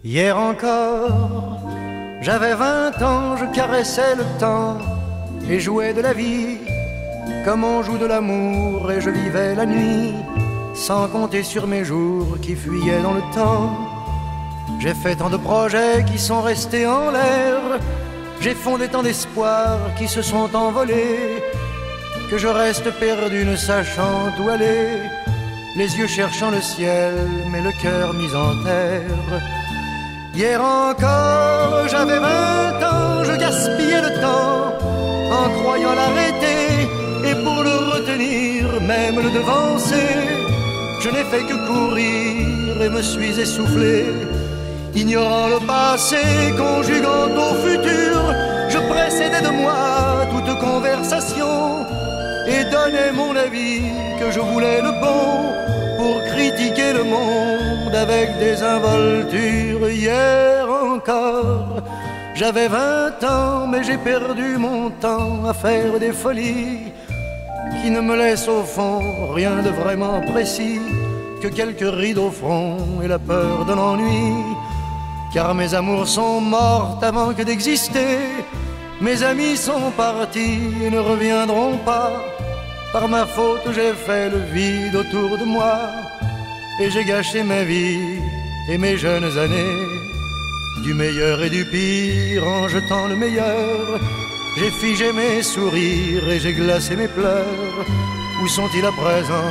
Hier encore, j'avais 20 ans, je caressais le temps et jouais de la vie comme on joue de l'amour, et je vivais la nuit sans compter sur mes jours qui fuyaient dans le temps. J'ai fait tant de projets qui sont restés en l'air, j'ai fondé tant d'espoirs qui se sont envolés, que je reste perdu ne sachant où aller, les yeux cherchant le ciel mais le cœur mis en terre. Hier encore, j'avais 20 ans, je gaspillais le temps en croyant l'arrêter, et pour le retenir, même le devancer, je n'ai fait que courir et me suis essoufflé. Ignorant le passé, conjuguant au futur, je précédais de moi toute conversation et donnais mon avis que je voulais le bon pour critiquer le monde avec des involtures. Hier encore, j'avais 20 ans, mais j'ai perdu mon temps à faire des folies qui ne me laissent au fond rien de vraiment précis que quelques rides au front et la peur de l'ennui. Car mes amours sont mortes avant que d'exister, mes amis sont partis et ne reviendront pas. Par ma faute j'ai fait le vide autour de moi, et j'ai gâché ma vie et mes jeunes années. Du meilleur et du pire en jetant le meilleur, j'ai figé mes sourires et j'ai glacé mes pleurs. Où sont-ils à présent?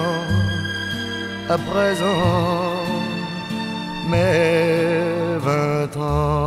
À présent, mes 20 ans.